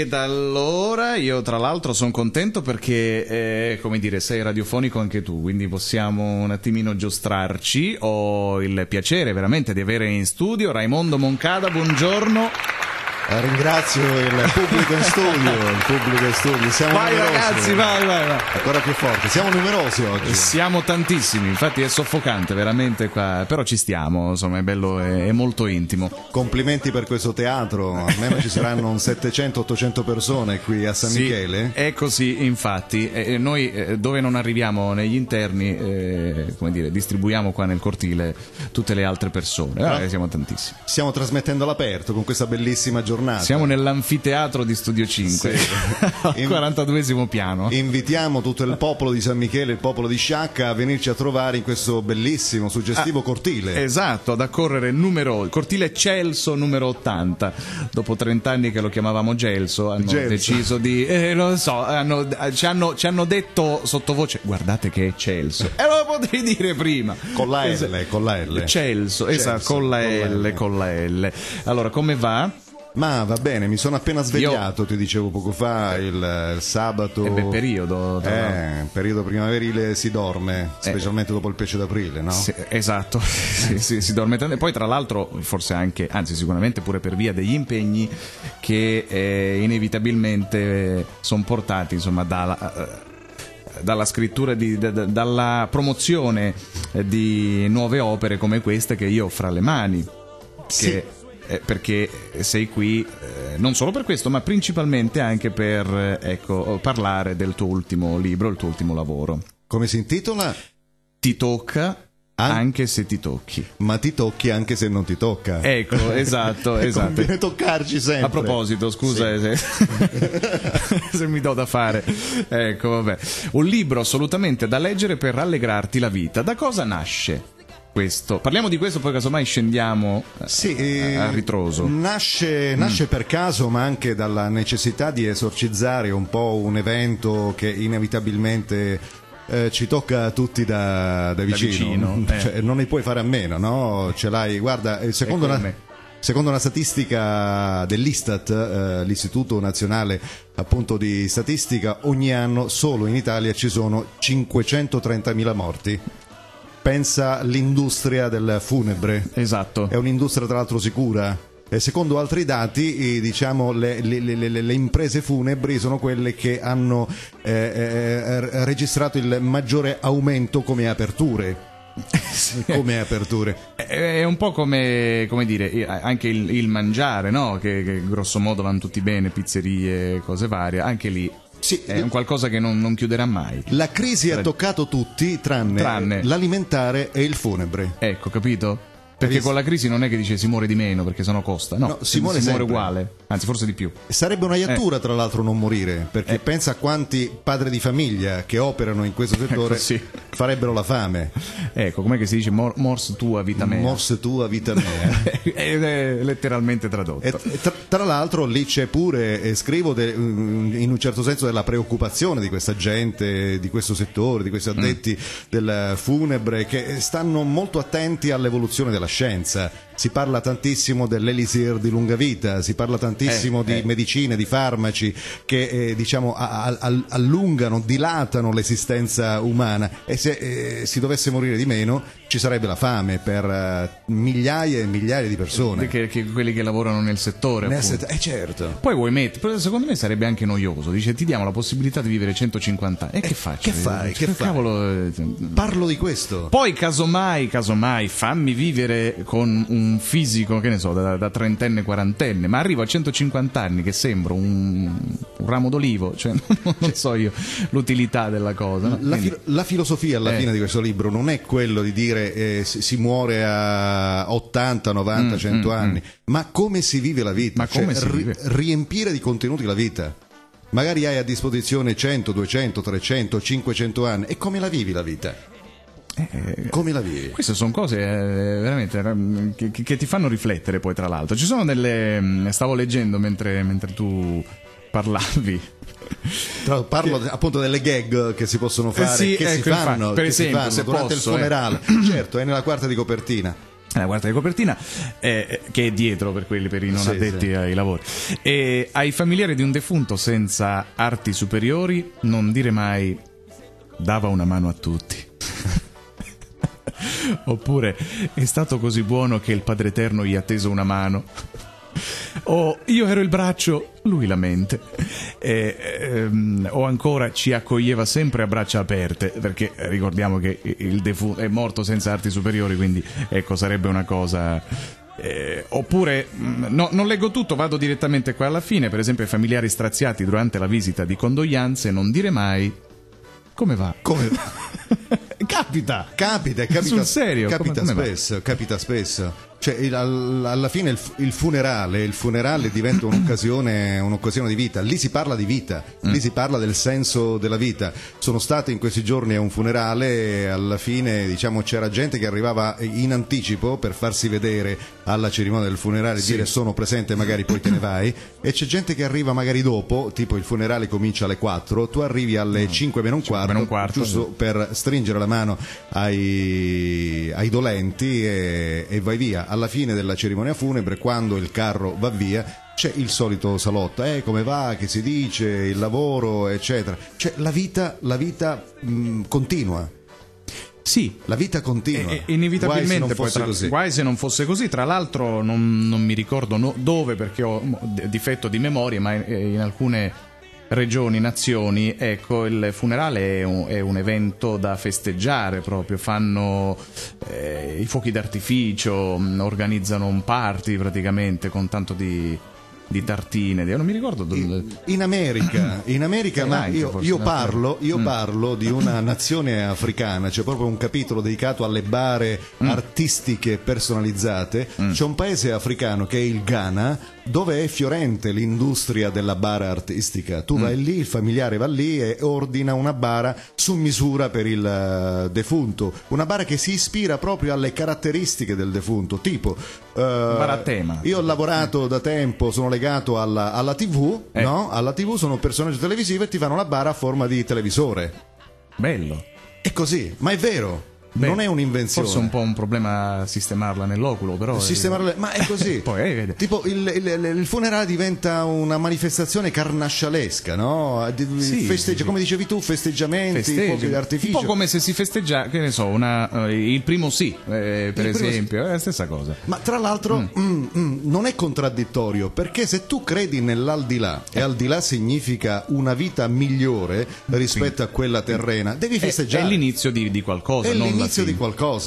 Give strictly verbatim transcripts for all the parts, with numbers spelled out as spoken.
ed allora io tra l'altro sono contento perché, eh, come dire, sei radiofonico anche tu, quindi possiamo un attimino giostrarci. Ho il piacere veramente di avere in studio Raimondo Moncada, buongiorno. Ringrazio il pubblico in studio, il pubblico in studio. Siamo vai numerosi. Ragazzi, vai, vai, vai. Ancora più forte, siamo numerosi oggi. Siamo tantissimi, infatti è soffocante veramente qua, però ci stiamo, insomma è bello, è, è molto intimo. Complimenti per questo teatro, almeno ci saranno un settecento ottocento persone qui a San sì, Michele. È così, infatti, e noi eh, dove non arriviamo negli interni, eh, come dire, distribuiamo qua nel cortile tutte le altre persone, no. eh, siamo tantissimi. Stiamo trasmettendo all'aperto con questa bellissima giornata. Siamo nell'anfiteatro di Studio cinque, sì. Al quarantaduesimo piano. Invitiamo tutto il popolo di San Michele, il popolo di Sciacca a venirci a trovare in questo bellissimo, suggestivo ah, cortile. Esatto, ad accorrere numero, cortile Celso numero ottanta. Dopo trent'anni che lo chiamavamo Gelso, hanno Gelso. deciso di, eh, non so, hanno, ci, hanno, ci hanno detto sottovoce, guardate che è Celso. E lo potevi dire prima. Con la L, con la L. Celso, esatto, con la L, con la L. Allora, come va? Ma va bene, mi sono appena svegliato, Io... ti dicevo poco fa, il, il sabato. È bel periodo. Eh, periodo primaverile si dorme, specialmente eh. dopo il pesce d'aprile, no? Sì, esatto, sì, sì, si dorme tanto. E poi tra l'altro, forse anche, anzi sicuramente pure per via degli impegni che eh, inevitabilmente sono portati, insomma, dalla... dalla scrittura di, da, dalla promozione di nuove opere come queste che io ho fra le mani. Sì. Che Eh, perché sei qui eh, non solo per questo, ma principalmente anche per eh, ecco, parlare del tuo ultimo libro, il tuo ultimo lavoro. Come si intitola? Ti tocca An- anche se ti tocchi. Ma ti tocchi anche se non ti tocca. Ecco, esatto, esatto. Conviene toccarci sempre. A proposito, scusa sì. se, se mi do da fare. Ecco, vabbè. Un libro assolutamente da leggere per rallegrarti la vita. Da cosa nasce questo? Parliamo di questo, poi casomai scendiamo sì, eh, a ritroso. Nasce, nasce mm. per caso, ma anche dalla necessità di esorcizzare un po' un evento che inevitabilmente eh, ci tocca a tutti da, da vicino. Da vicino cioè, eh. non ne puoi fare a meno, no? Ce l'hai, guarda, secondo una, secondo una statistica dell'Istat, eh, l'Istituto Nazionale appunto di Statistica, ogni anno solo in Italia ci sono cinquecentotrentamila morti. Pensa all'industria del funebre. Esatto. È un'industria tra l'altro sicura. E secondo altri dati, diciamo, le, le, le, le imprese funebri sono quelle che hanno eh, eh, registrato il maggiore aumento come aperture. Sì. Come aperture. È un po' come, come dire, anche il, il mangiare, no? Che, che grosso modo vanno tutti bene, pizzerie, cose varie, anche lì. Sì, è un qualcosa che non, non chiuderà mai. La crisi ha toccato tutti tranne, tranne l'alimentare e il funebre. Ecco, capito? Perché con la crisi non è che dice si muore di meno perché sennò costa. No, no si, muore, si muore uguale, anzi forse di più. Sarebbe una iattura eh. tra l'altro non morire, perché eh. pensa a quanti padri di famiglia che operano in questo settore ecco, sì. farebbero la fame. Ecco, com'è che si dice? Mor- mors tua vita mea. Mors tua vita mea. Ed è letteralmente tradotto. E tra, tra l'altro lì c'è pure, eh, scrivo de, in un certo senso della preoccupazione di questa gente, di questo settore, di questi addetti mm. del funebre, che stanno molto attenti all'evoluzione della scienza. Si parla tantissimo dell'elisir di lunga vita, si parla tantissimo eh, di eh. medicine, di farmaci che eh, diciamo a, a, allungano, dilatano l'esistenza umana, e se eh, si dovesse morire di meno ci sarebbe la fame per uh, migliaia e migliaia di persone. Che, che quelli che lavorano nel settore. Nel set- eh certo. Poi vuoi mettere, secondo me sarebbe anche noioso, dice ti diamo la possibilità di vivere centocinquanta anni. E eh, che faccio? Che fai? Che fai? Cavolo, parlo di questo. Poi casomai, casomai fammi vivere con un fisico, che ne so, da, da trentenne, quarantenne, ma arrivo a centocinquanta anni che sembro un, un ramo d'olivo, cioè non cioè, so io l'utilità della cosa. No? La, filo- la filosofia alla eh. fine di questo libro non è quello di dire eh, si, si muore a ottanta, novanta, cento mm, anni, mm. ma come si vive la vita, ma come cioè, si vive? Ri- riempire di contenuti la vita. Magari hai a disposizione cento, duecento, trecento, cinquecento anni, e come la vivi la vita? Eh, come la vivi? Queste sono cose eh, veramente che, che ti fanno riflettere. Poi tra l'altro ci sono delle, stavo leggendo mentre, mentre tu parlavi, Tra, parlo che... appunto delle gag che si possono fare, eh sì, che, ecco, si fanno, infatti, per che esempio, si fanno se durante posso, il funerale eh. certo, è nella quarta di copertina. la quarta di copertina, eh, che è dietro per quelli per i non Sì, addetti sì. ai lavori. E ai familiari di un defunto senza arti superiori non dire mai dava una mano a tutti. Oppure è stato così buono che il Padre Eterno gli ha teso una mano. O io ero il braccio, lui la mente. E, ehm, o ancora ci accoglieva sempre a braccia aperte, perché ricordiamo che il defunto è morto senza arti superiori, quindi ecco, sarebbe una cosa. Eh, oppure no, non leggo tutto, vado direttamente qua alla fine. Per esempio, ai familiari straziati durante la visita di condoglianze non dire mai come va. Come Capita. Capita, e capita, Sul serio? capita Come- come va? spesso, capita spesso. Cioè, il- al- alla fine il, il funerale, il funerale diventa un'occasione, un'occasione di vita. Lì si parla di vita, lì si parla del senso della vita. Sono stato in questi giorni a un funerale e alla fine, diciamo, c'era gente che arrivava in anticipo per farsi vedere alla cerimonia del funerale, Sì. dire sono presente, magari poi te ne vai, e c'è gente che arriva magari dopo, tipo il funerale comincia alle quattro, tu arrivi alle cinque meno un quarto, meno un quarto, giusto per stringere la mano ai, ai dolenti e, e vai via. Alla fine della cerimonia funebre, quando il carro va via, c'è il solito salotto, eh, come va, che si dice, il lavoro, eccetera. Cioè la vita, la vita mh, continua. Sì, La vita continua. E- e- inevitabilmente Guai se non poi fosse tra- così. guai se non fosse così. Tra l'altro non, non mi ricordo no- dove, perché ho mo- d- difetto di memoria, ma in, in alcune regioni, nazioni, ecco, il funerale è un, è un evento da festeggiare proprio. Fanno eh, i fuochi d'artificio, mh, organizzano un party praticamente con tanto di, di tartine, di- non mi ricordo dove. In America, in America Eh, ma anche io, forse, io no? parlo, io Mm. parlo di una nazione africana, c'è proprio un capitolo dedicato alle bare Mm. artistiche personalizzate. C'è un paese africano che è il Ghana, dove è fiorente l'industria della bara artistica. Tu vai lì, il familiare va lì e ordina una bara su misura per il eh, defunto, una bara che si ispira proprio alle caratteristiche del defunto, tipo eh, bara a tema. io ho lavorato da tempo, sono legato alla, alla tivù, Eh. no? Alla tivù, sono un personaggio televisivo e ti fanno la bara a forma di televisore. Bello. È così, ma è vero. Beh, non è un'invenzione. Forse è un po' un problema sistemarla nell'oculo, però. Sistemarle- ma è così. Poi, eh, vede. Tipo il, il- il funerale diventa una manifestazione carnascialesca, no? Di- Sì, festeggia- sì, sì. come dicevi tu, festeggiamenti, Festeggi. fuochi d'artificio. Un po' come se si festeggia, che ne so, una, eh, il primo sì, eh, per Il primo esempio, è la stessa cosa. Ma tra l'altro mm, mm, non è contraddittorio, perché se tu credi nell'aldilà e al di là significa una vita migliore rispetto a quella terrena, devi È, festeggiare. è l'inizio di, di qualcosa, È non la l'inizio fine. di qualcosa,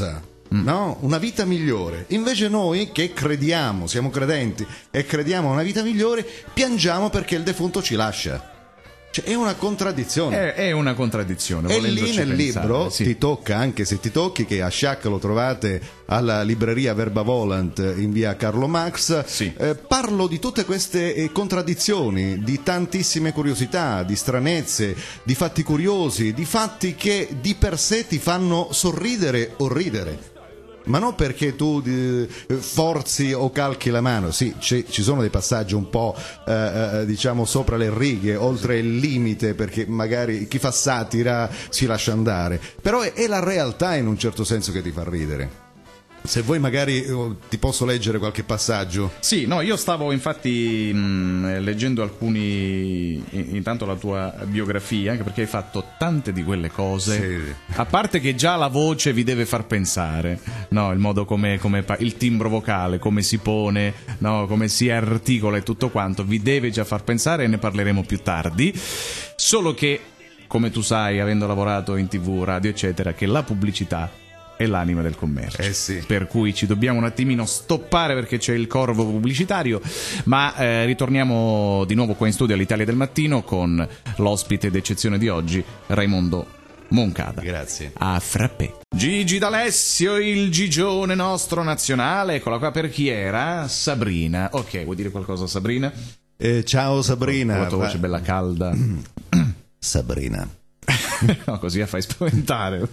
no? Una vita migliore. Invece noi che crediamo, siamo credenti e crediamo a una vita migliore, piangiamo perché il defunto ci lascia. Cioè, è una contraddizione. È, è una contraddizione. E lì volendoci nel pensare, libro sì. ti tocca, anche se ti tocchi, che a Sciac lo trovate alla libreria Verba Volant in via Carlo Max, Sì. eh, parlo di tutte queste eh, contraddizioni, di tantissime curiosità, di stranezze, di fatti curiosi, di fatti che di per sé ti fanno sorridere o ridere. Ma non perché tu eh, forzi o calchi la mano, sì, ci, ci sono dei passaggi un po' eh, eh, diciamo sopra le righe, oltre il limite, perché magari chi fa satira si lascia andare, però è, è la realtà in un certo senso che ti fa ridere. Se vuoi magari eh, ti posso leggere qualche passaggio. Sì, no, io stavo infatti mh, leggendo alcuni, in- intanto la tua biografia, anche perché hai fatto tante di quelle cose, Sì. a parte che già la voce vi deve far pensare, no, il modo come, come pa- il timbro vocale, come si pone, no, come si articola e tutto quanto, vi deve già far pensare, e ne parleremo più tardi, solo che, come tu sai, avendo lavorato in tv, radio, eccetera, che la pubblicità è l'anima del commercio. Eh sì. Per cui ci dobbiamo un attimino stoppare perché c'è il corvo pubblicitario, ma eh, ritorniamo di nuovo qua in studio all'Italia del Mattino con l'ospite d'eccezione di oggi, Raimondo Moncada. Grazie. A frappè. Gigi D'Alessio, il gigione nostro nazionale. Eccola qua, per chi era? Sabrina. Ok, vuoi dire qualcosa, Sabrina? Eh, ciao Sabrina. Con la tua voce bella calda. Sabrina. No, così la fai spaventare.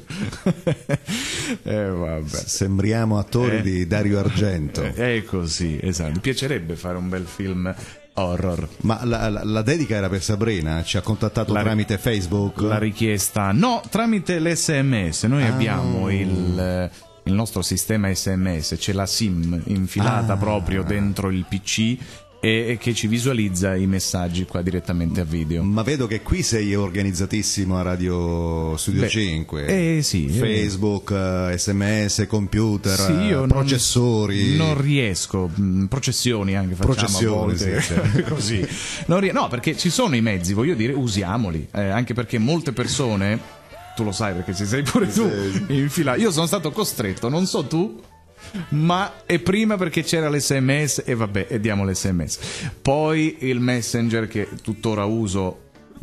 eh, vabbè. Sembriamo attori Eh. di Dario Argento. Eh, È così, esatto. Mi piacerebbe fare un bel film horror. Ma la, la- la dedica era per Sabrina? Ci ha contattato La- tramite Facebook? La richiesta, no, tramite l'esse emme esse. Noi Ah. abbiamo il, il nostro sistema S M S, c'è la SIM infilata Ah. proprio dentro il P C e che ci visualizza i messaggi qua direttamente a video. Ma vedo che qui sei organizzatissimo a Radio Studio Beh, cinque. eh, sì, Facebook, eh, sms, computer, Sì, io non- processori. Non riesco, mh, processioni anche facciamo Processioni, a volte, sì, certo. così. Non rie- no, perché ci sono i mezzi, voglio dire, usiamoli, eh, anche perché molte persone, tu lo sai perché ci sei pure tu, in fila. Io sono stato costretto, non so tu, ma è prima perché c'era l'esse emme esse e vabbè, e diamo l'esse emme esse. Poi il Messenger che tuttora uso,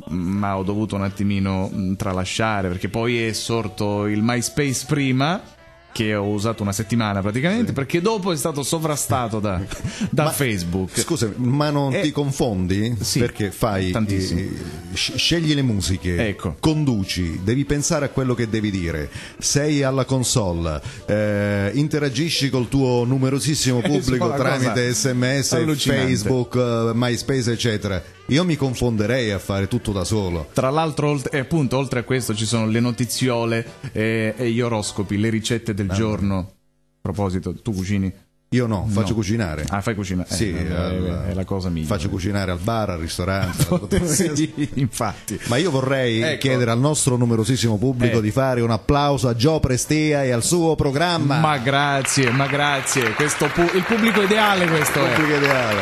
ma ho dovuto un attimino mh, tralasciare perché poi è sorto il MySpace prima, che ho usato una settimana praticamente, sì. Perché dopo è stato sovrastato da, da Ma, Facebook. Scusa, ma non Eh, ti confondi? sì, perché fai tantissimo. eh, sc- scegli le musiche, Ecco. conduci, devi pensare a quello che devi dire, sei alla console, eh, interagisci col tuo numerosissimo pubblico una tramite cosa sms, allucinante. Facebook, eh, MySpace eccetera. Io mi confonderei a fare tutto da solo. Tra l'altro, olt- e appunto, oltre a questo ci sono le notiziole eh, e gli oroscopi, le ricette del giorno. A proposito, tu cucini? Io no, faccio No. cucinare. Ah, fai cucinare? Eh, Sì, vabbè, al- è la cosa migliore. Faccio cucinare al bar, al ristorante. Sì, infatti. Ma io vorrei Ecco. chiedere al nostro numerosissimo pubblico Eh. di fare un applauso a Gio Prestia e al suo programma. Ma grazie, ma grazie. Questo pu- il pubblico ideale questo è. Pubblico ideale.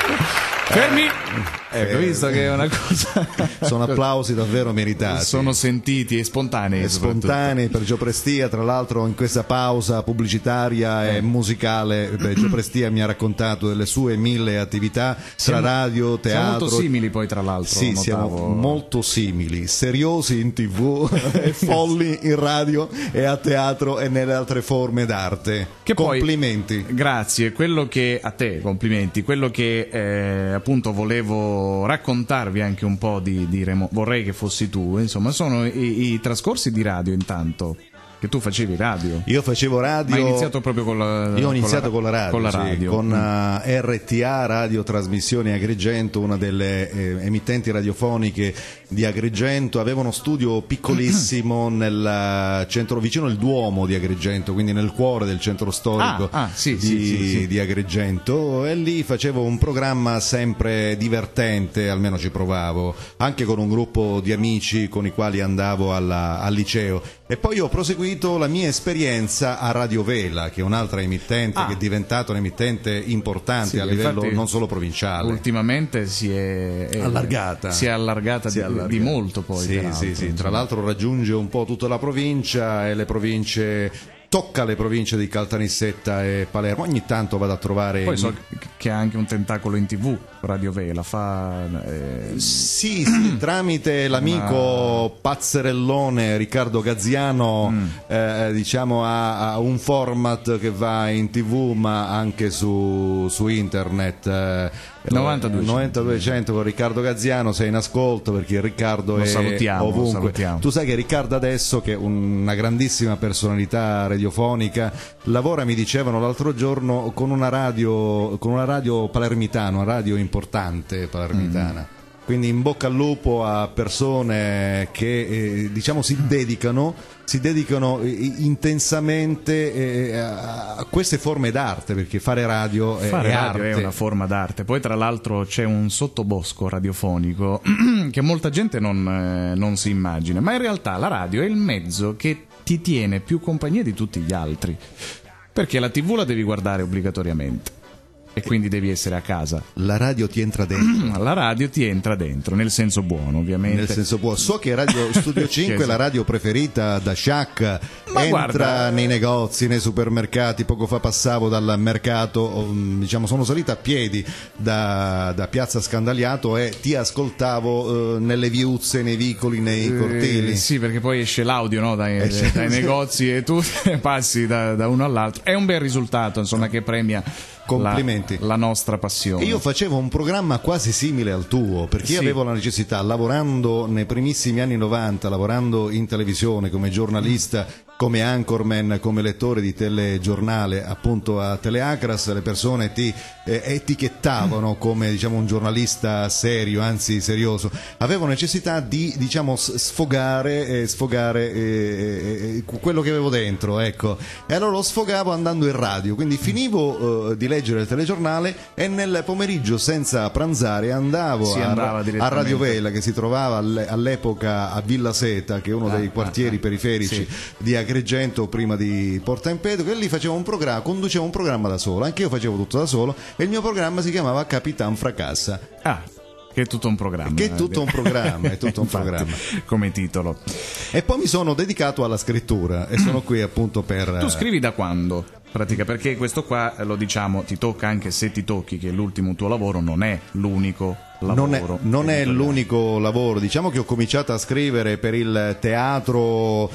Fermi! Ecco, Eh, visto che è una cosa... Sono applausi davvero meritati. Sono sentiti e spontanei. E soprattutto. spontanei per Gio Prestia, tra l'altro in questa pausa pubblicitaria e musicale beh, Gio Prestia mi ha raccontato delle sue mille attività tra Siamo- radio, teatro. Siamo molto simili poi tra l'altro. Sì, notavo. siamo molto simili, seriosi in tv e folli in radio e a teatro e nelle altre forme d'arte. Che poi- Complimenti. Grazie, quello che a te, complimenti, quello che eh, appunto volevo raccontarvi anche un po' di, di remo- vorrei che fossi tu, insomma, sono i, i trascorsi di radio intanto, che tu facevi radio. Io facevo radio. Ma hai iniziato proprio con la Io ho iniziato con la, radio, con la sì, radio. con Mm. uh, R T A Radio Trasmissioni Agrigento, una delle eh, emittenti radiofoniche di Agrigento. Aveva uno studio piccolissimo nel centro, vicino al Duomo di Agrigento, quindi nel cuore del centro storico Ah, ah, sì, di, sì, sì, sì. di Agrigento, e lì facevo un programma sempre divertente, almeno ci provavo, anche con un gruppo di amici con i quali andavo alla- al liceo. E poi ho proseguito la mia esperienza a Radio Vela, che è un'altra emittente Ah. che è diventata un'emittente importante Sì, a livello infatti, non solo provinciale. Ultimamente si è, è- Allargata. si è allargata, Si è di, allargata. di molto poi. Sì, tra l'altro, sì, sì. Tra insomma. l'altro raggiunge un po' tutta la provincia e le province, tocca le province di Caltanissetta e Palermo. Ogni tanto vado a trovare. Poi so che ha anche un tentacolo in tv, Radio Vela, fa... eh, Sì, sì, tramite l'amico pazzerellone Riccardo Gazziano, Mm. eh, diciamo ha, ha un format che va in tv ma anche su, su internet. eh, novantadue novantadue con Riccardo Gazziano, sei in ascolto perché Riccardo Lo è salutiamo, lo ovunque. salutiamo. Tu sai che Riccardo adesso, che è una grandissima personalità radiofonica, lavora, mi dicevano l'altro giorno, con una radio, con una radio palermitana, una radio importante palermitana. Mm. Quindi in bocca al lupo a persone che eh, diciamo si dedicano, si dedicano eh, intensamente eh, a a queste forme d'arte, perché fare radio è, Fare è radio arte. è una forma d'arte. Poi tra l'altro c'è un sottobosco radiofonico che molta gente non, eh, non si immagina, ma in realtà la radio è il mezzo che ti tiene più compagnia di tutti gli altri, perché la tivù la devi guardare obbligatoriamente e quindi devi essere a casa. La radio ti entra dentro. La radio ti entra dentro, nel senso buono ovviamente. Nel senso buono. So che Radio Studio cinque è Sì, la sì. radio preferita da Shaq, Ma entra guarda- nei negozi, nei supermercati. Poco fa passavo dal mercato, um, diciamo sono salita a piedi da, da Piazza Scandaliato e ti ascoltavo eh, nelle viuzze, nei vicoli, nei Eh, cortili. sì, perché poi esce l'audio, no, dai, Eh, sì, dai sì. negozi e tu passi da, da uno all'altro. È un bel risultato, insomma, che premia Complimenti. la, la nostra passione. E io facevo un programma quasi simile al tuo, perché io Sì. avevo la necessità, lavorando nei primissimi anni novanta, lavorando in televisione come giornalista come anchorman, come lettore di telegiornale appunto a Teleacras, le persone ti eh, etichettavano come, diciamo, un giornalista serio, anzi serioso. Avevo necessità di, diciamo, sfogare eh, sfogare eh, eh, quello che avevo dentro, ecco, e allora lo sfogavo andando in radio, quindi finivo eh, di leggere il telegiornale e nel pomeriggio, senza pranzare, andavo a, a Radio Vela, che si trovava all'epoca a Villa Seta, che è uno ah, dei quartieri ah, periferici sì. di Agrigento, prima di Porta Empedocle, e lì facevo un programma, conducevo un programma da solo, anche io facevo tutto da solo, e il mio programma si chiamava Capitan Fracassa. Ah, che è tutto un programma. Che è tutto un programma, è tutto un Infatti, programma. Come titolo. E poi mi sono dedicato alla scrittura e sono qui appunto per... Tu scrivi da quando? Pratica, perché questo qua, lo diciamo, ti tocca, anche se ti tocchi, che l'ultimo tuo lavoro non è l'unico lavoro. Non è, non è l'unico lavoro, diciamo che ho cominciato a scrivere per il teatro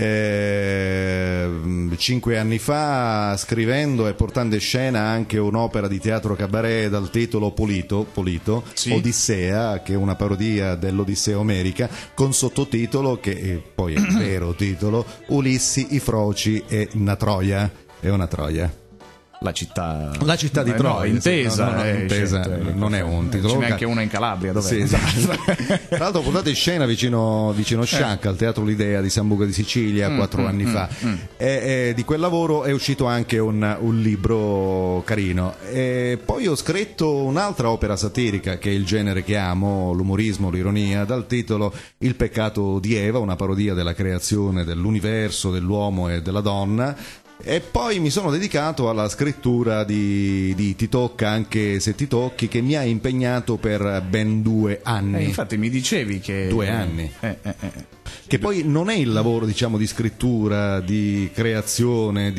eh, cinque anni fa, scrivendo e portando in scena anche un'opera di teatro cabaret dal titolo Polito, Polito sì. Odissea, che è una parodia dell'Odissea omerica, con sottotitolo, che poi è il vero titolo, Ulissi, i Froci e una Troia. È una Troia. La città, la città di eh, Troia, no, intesa, no, no, no, eh, intesa certo, non è un titolo. Ce n'è anche una in Calabria, dov'è? Sì, esatto. Tra l'altro portate in scena vicino, vicino Sciacca, eh. al Teatro L'Idea di Sambuca di Sicilia, mm, quattro mm, anni mm, fa. Mm. E, e di quel lavoro è uscito anche un, un libro carino. E poi ho scritto un'altra opera satirica, che è il genere che amo, l'umorismo, l'ironia, dal titolo Il peccato di Eva, una parodia della creazione dell'universo, dell'uomo e della donna. E poi mi sono dedicato alla scrittura di, di Ti tocca anche se ti tocchi, che mi ha impegnato per ben due anni. Eh, infatti mi dicevi che... Due anni. Eh, eh, eh. Che poi non è il lavoro, diciamo, di scrittura, di creazione,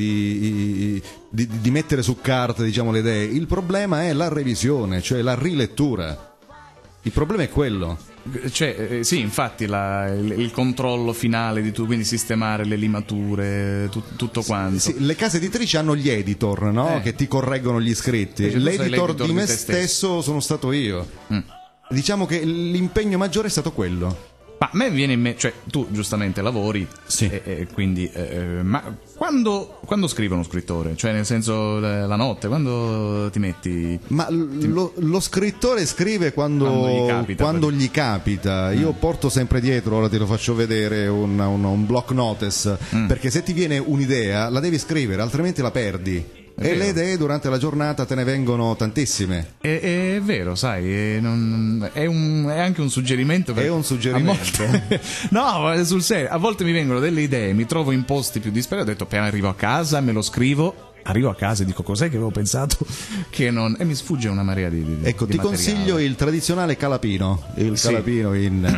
di, di, di mettere su carta, diciamo, le idee. Il problema è la revisione, cioè la rilettura. Il problema è quello. Cioè, eh, sì, infatti la, il, il controllo finale di tu, quindi sistemare le limature, tu, tutto quanto. Sì, sì, le case editrici hanno gli editor, no? Eh. Che ti correggono gli scritti. L'editor, l'editor di me di stesso. stesso sono stato io. Mm. Diciamo che l'impegno maggiore è stato quello. Ma a me viene in mente, cioè tu giustamente lavori, sì. e, e quindi, eh, ma quando, quando scrive uno scrittore? Cioè nel senso la notte, quando ti metti? Ma ti... Lo, lo scrittore scrive quando, quando gli capita. Quando gli capita. Io mm. porto sempre dietro, ora te lo faccio vedere, un, un, un block notice, mm. perché se ti viene un'idea la devi scrivere, altrimenti la perdi. E le idee durante la giornata te ne vengono tantissime. È, è vero, sai, è, non, è, un, è anche un suggerimento. È un suggerimento. Volte, no, sul serio, a volte mi vengono delle idee, mi trovo in posti più disperati, ho detto appena arrivo a casa me lo scrivo. Arrivo a casa e dico cos'è che avevo pensato che non... e mi sfugge una marea di, di ecco di ti materiale. Consiglio il tradizionale calapino, il sì. calapino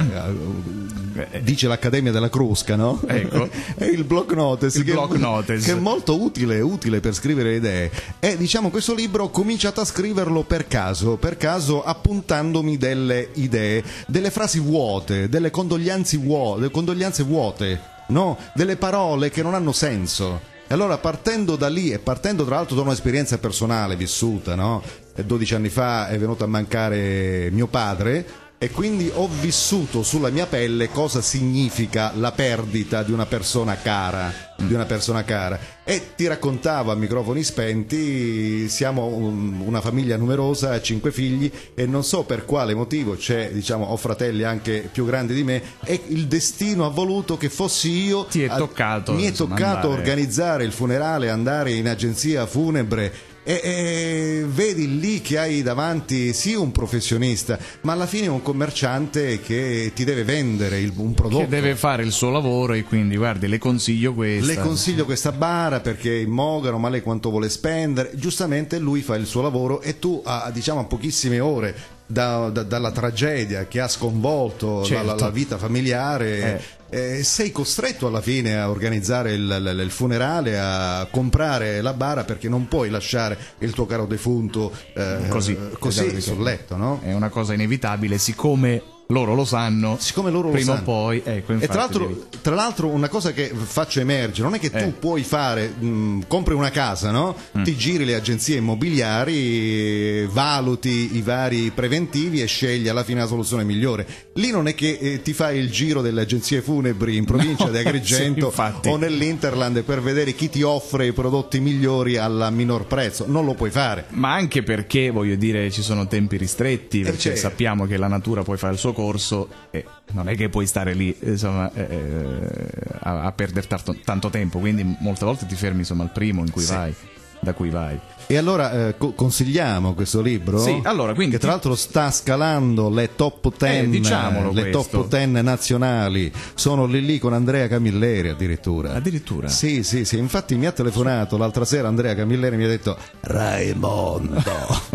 in uh, dice l'Accademia della Crusca, no? Ecco. È il block notice, il che, block notice. che è molto utile, utile per scrivere le idee. E diciamo questo libro ho cominciato a scriverlo per caso, per caso appuntandomi delle idee, delle frasi vuote, delle condoglianze vuote, delle condoglianze vuote, no? Delle parole che non hanno senso. E allora partendo da lì, e partendo tra l'altro da un'esperienza personale vissuta, no? dodici anni fa è venuto a mancare mio padre, e quindi ho vissuto sulla mia pelle cosa significa la perdita di una persona cara, di una persona cara. E ti raccontavo a microfoni spenti, siamo una famiglia numerosa, cinque figli, e non so per quale motivo, c'è, diciamo, ho fratelli anche più grandi di me, e il destino ha voluto che fossi io. Ti è toccato, a, mi è toccato andare. organizzare il funerale, andare in agenzia funebre. E, e vedi lì che hai davanti sì un professionista, ma alla fine un commerciante che ti deve vendere il, un prodotto, che deve fare il suo lavoro, e quindi guardi, le consiglio questa le consiglio questa bara perché è mogano, ma lei quanto vuole spendere. Giustamente lui fa il suo lavoro e tu a, diciamo a pochissime ore da, da, dalla tragedia che ha sconvolto certo. la, la, la vita familiare eh. Eh, sei costretto alla fine a organizzare il, il, il funerale, a comprare la bara, perché non puoi lasciare il tuo caro defunto eh, così, così sul letto, no? È una cosa inevitabile, siccome loro lo sanno, siccome loro lo prima sanno. o poi, ecco, e tra l'altro, devi... tra l'altro una cosa che faccio emergere, non è che tu eh. puoi fare, mh, compri una casa, no? Mm. Ti giri le agenzie immobiliari, valuti i vari preventivi e scegli alla fine la soluzione migliore. Lì non è che eh, ti fai il giro delle agenzie funebri in provincia no, di Agrigento sì, o nell'Interland per vedere chi ti offre i prodotti migliori al minor prezzo, non lo puoi fare. Ma anche perché, voglio dire, ci sono tempi ristretti, perché certo. sappiamo che la natura poi fa il suo corso e non è che puoi stare lì insomma eh, a, a perdere tanto, tanto tempo, quindi molte volte ti fermi insomma al primo in cui sì. vai, da cui vai. E allora eh, co- consigliamo questo libro? Sì, allora, quindi che tra l'altro sta scalando le top ten, eh, diciamolo le questo. top ten nazionali. Sono lì lì con Andrea Camilleri addirittura. Addirittura? Sì, sì, sì. Infatti mi ha telefonato l'altra sera Andrea Camilleri e mi ha detto: Raimondo,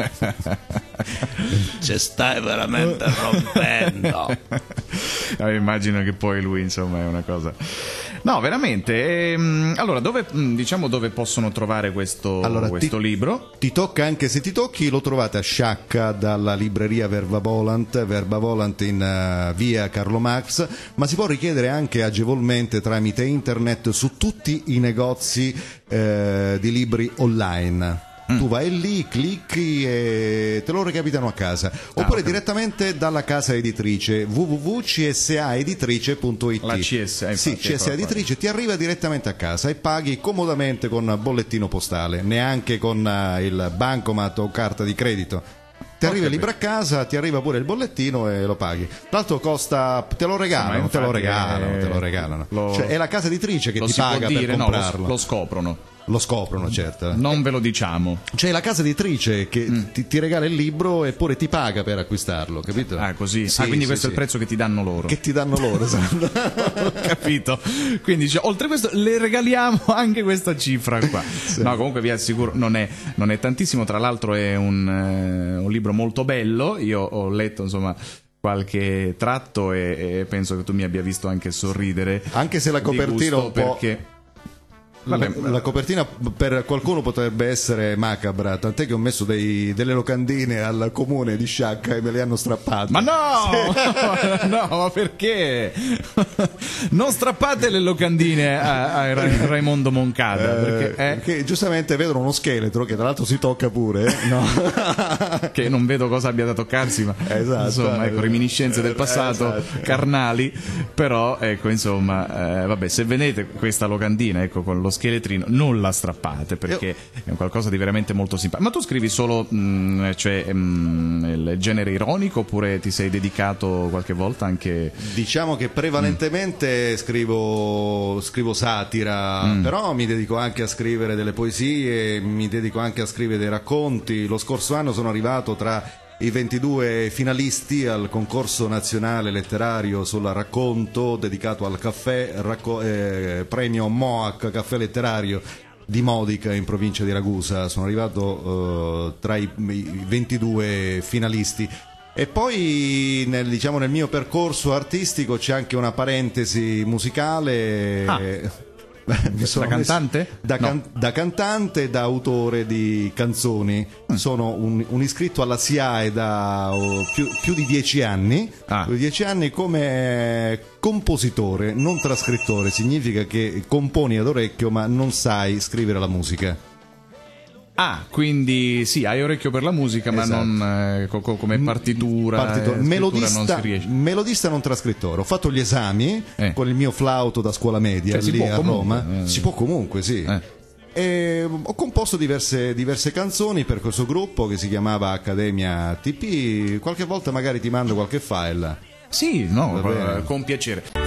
ci stai veramente rompendo. No, immagino che poi lui insomma è una cosa. No, veramente. Ehm, allora, dove diciamo dove possono trovare questo, allora, questo ti, libro? Ti tocca anche se ti tocchi, lo trovate a Sciacca dalla libreria Verba Volant, Verba Volant in uh, via Carlo Marx, ma si può richiedere anche agevolmente tramite internet su tutti i negozi eh, di libri online. Mm. Tu vai lì, clicchi e te lo recapitano a casa. Oppure ah, okay. direttamente dalla casa editrice w w w punto c s a editrice punto i t. La C S A, sì, C S A Editrice ti arriva direttamente a casa e paghi comodamente con bollettino postale, neanche con uh, il bancomat o carta di credito. Ti arriva il libro a casa, ti arriva pure il bollettino e lo paghi. Tra l'altro costa, te lo regalano, sì, te lo regalano, te lo regalano. Lo, cioè, è la casa editrice che ti paga dire, per comprarlo. No, lo, lo scoprono. Lo scoprono, certo. Non ve lo diciamo. C'è la casa editrice che mm. ti, ti regala il libro eppure ti paga per acquistarlo, capito? Ah, così. Sì, ah, quindi sì, questo sì. è il prezzo che ti danno loro. Che ti danno loro, esatto. Ho capito. Quindi, cioè, oltre a questo, le regaliamo anche questa cifra qua. Sì. No, comunque vi assicuro, non è, non è tantissimo. Tra l'altro, è un, eh, un libro molto bello. Io ho letto, insomma, qualche tratto e, e penso che tu mi abbia visto anche sorridere. Anche se la copertina un po'. Perché. La, la copertina per qualcuno potrebbe essere macabra, tant'è che ho messo dei, delle locandine al comune di Sciacca e me le hanno strappate. Ma no! Sì. No, ma perché? Non strappate le locandine a, a Ra- Raimondo Moncada, eh, perché, eh? perché giustamente vedono uno scheletro che tra l'altro si tocca pure, no? Che non vedo cosa abbia da toccarsi, ma esatto, insomma, ecco, reminiscenze del passato, esatto. Carnali, però ecco, insomma, eh, vabbè, se vedete questa locandina, ecco, con lo scheletrino, non la strappate perché Io... è qualcosa di veramente molto simpatico. Ma tu scrivi solo mh, cioè, mh, il genere ironico oppure ti sei dedicato qualche volta anche? Diciamo che prevalentemente mm. scrivo, scrivo satira, mm. però mi dedico anche a scrivere delle poesie, mi dedico anche a scrivere dei racconti. Lo scorso anno sono arrivato tra i ventidue finalisti al concorso nazionale letterario sul racconto dedicato al caffè, racco- eh, premio Moac Caffè Letterario di Modica in provincia di Ragusa. Sono arrivato eh, tra i, i ventidue finalisti. E poi nel, diciamo, nel mio percorso artistico c'è anche una parentesi musicale. Ah. Da cantante? Da, no. can- da cantante e da autore di canzoni. Mm. Sono un, un iscritto alla S I A E da oh, più, più di dieci anni. Ah. Più di dieci anni come compositore, non trascrittore. Significa che componi ad orecchio ma non sai scrivere la musica. Ah, quindi sì, hai orecchio per la musica, esatto. ma non eh, co- co- come partitura, partitura. Eh, melodista, non si riesce. Melodista non trascrittore. Ho fatto gli esami eh. con il mio flauto da scuola media, cioè, lì a comunque, Roma. Eh. Si può comunque, sì. Eh. E ho composto diverse, diverse canzoni per questo gruppo che si chiamava Accademia T P. Qualche volta magari ti mando qualche file. Sì, no, con piacere.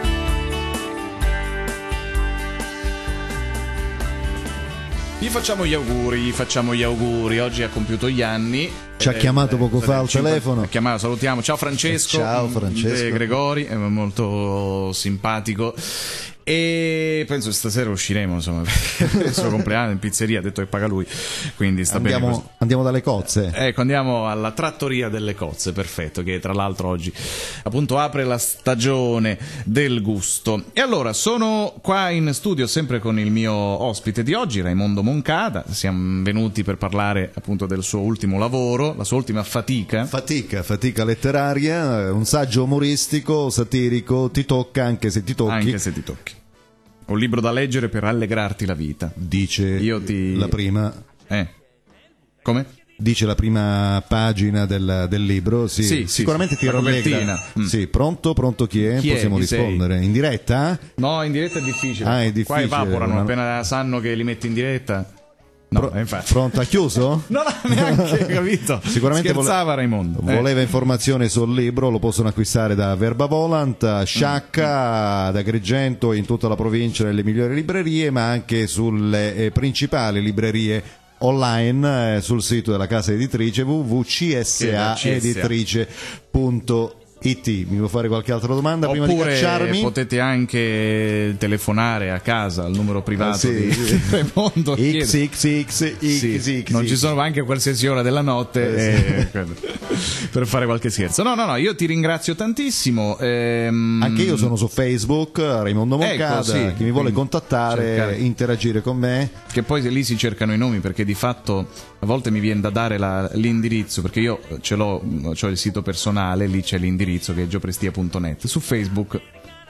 Gli facciamo gli auguri, gli facciamo gli auguri. Oggi ha compiuto gli anni. Ci ha eh, chiamato poco eh, fa al telefono. Chiamato, salutiamo. Ciao Francesco. Ciao Francesco. De Gregori, è molto simpatico. E penso che stasera usciremo, insomma, per il suo compleanno in pizzeria, ha detto che paga lui, quindi sta andiamo, bene così. Andiamo dalle cozze. Ecco, andiamo alla trattoria delle cozze, perfetto, che tra l'altro oggi appunto apre la stagione del gusto. E allora, sono qua in studio sempre con il mio ospite di oggi, Raimondo Moncada. Siamo venuti per parlare appunto del suo ultimo lavoro, la sua ultima fatica. Fatica, fatica letteraria, un saggio umoristico, satirico, ti tocca anche se ti tocchi. Anche se ti tocchi. Un libro da leggere per allegrarti la vita. Dice Io ti... la prima. Eh. Come? Dice la prima pagina del, del libro, sì, sì sicuramente sì, ti rallegra. Mm. Sì, pronto, pronto chi è? Chi Possiamo è? Chi rispondere sei? In diretta? No, in diretta è difficile. Ah, è difficile. Qua evaporano una... appena sanno che li metti in diretta. No, Pro- infatti. Pronto, ha chiuso? Non ha neanche capito. Sicuramente scherzava vole- Raimondo. Voleva eh. informazioni sul libro, lo possono acquistare da Verba Volant, a Sciacca, mm. da Agrigento, in tutta la provincia nelle migliori librerie, ma anche sulle eh, principali librerie online, eh, sul sito della casa editrice w w w punto c s a editrice punto it. Mi vuoi fare qualche altra domanda Oppure prima di cacciarmi? potete anche telefonare a casa al numero privato ah, sì, di sì. Raimondo. X X X sì, non ci sono anche a qualsiasi ora della notte eh, eh, per fare qualche scherzo. No, no, no, io ti ringrazio tantissimo. Ehm... Anche io sono su Facebook, Raimondo Moncada, ecco, sì, chi mi vuole contattare, cercare. interagire con me. Che poi lì si cercano i nomi, perché di fatto a volte mi viene da dare la, l'indirizzo, perché io ce l'ho, c'ho il sito personale, lì c'è l'indirizzo che è gioprestia punto net. Su Facebook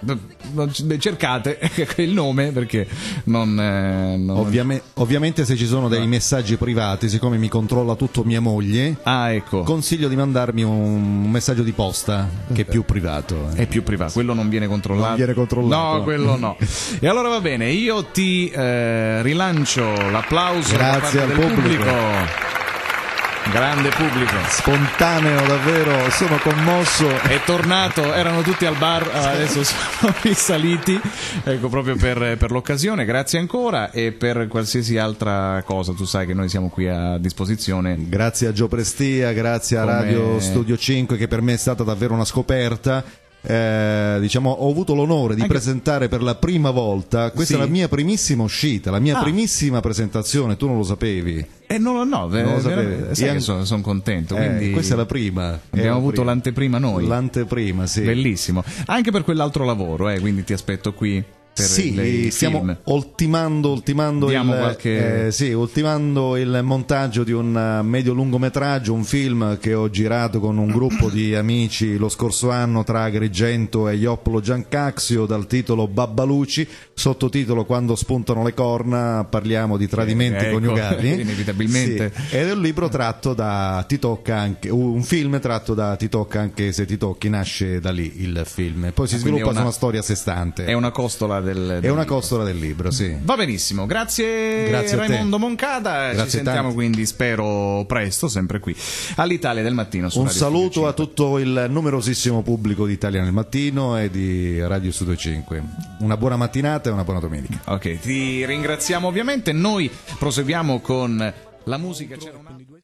cercate il nome, perché non, eh, non... Ovviamente, ovviamente se ci sono dei messaggi privati, siccome mi controlla tutto mia moglie, ah, ecco. consiglio di mandarmi un messaggio di posta che è più privato. È più privato, quello non viene controllato. Non viene controllato. No, quello no. E allora va bene, io ti eh, rilancio l'applauso grazie da parte al del pubblico. pubblico. Grande pubblico, spontaneo, davvero, sono commosso. È tornato, erano tutti al bar, adesso sono risaliti, ecco, proprio per, per l'occasione. Grazie ancora, e per qualsiasi altra cosa tu sai che noi siamo qui a disposizione. Grazie a Gioprestia, grazie a Come... Radio Studio cinque, che per me è stata davvero una scoperta. Eh, diciamo, ho avuto l'onore di Anche... presentare per la prima volta, questa sì. è la mia primissima uscita, la mia ah. primissima presentazione, tu non lo sapevi. Eh, no, no, no, non lo sapevi. Sai Io... che sono, sono contento, eh, quindi questa è la prima. Abbiamo è avuto prima. l'anteprima noi. L'anteprima, sì. Bellissimo. Anche per quell'altro lavoro, eh, quindi ti aspetto qui. Per sì, le stiamo film. ultimando, ultimando, il, qualche... eh, sì, ultimando il montaggio di un medio lungometraggio, un film che ho girato con un gruppo di amici lo scorso anno tra Agrigento e Ioppolo Giancaxio, dal titolo Babbaluci, sottotitolo Quando spuntano le corna, parliamo di tradimenti ecco, coniugali. Inevitabilmente. Sì. Ed è un libro tratto da Ti tocca anche, un film tratto da Ti tocca anche se ti tocchi, nasce da lì il film. Poi si ah, sviluppa una, su una storia a sé stante. È una costola del Del, del è una libro. costola del libro, sì. Va benissimo, grazie, grazie Raimondo Moncada. Grazie, ci sentiamo tanti. quindi, spero presto, sempre qui all'Italia del Mattino. Un Radio saluto a tutto il numerosissimo pubblico di Italia nel Mattino e di Radio Studio cinque. Una buona mattinata e una buona domenica. Ok, ti ringraziamo ovviamente. Noi proseguiamo con la musica. C'era una...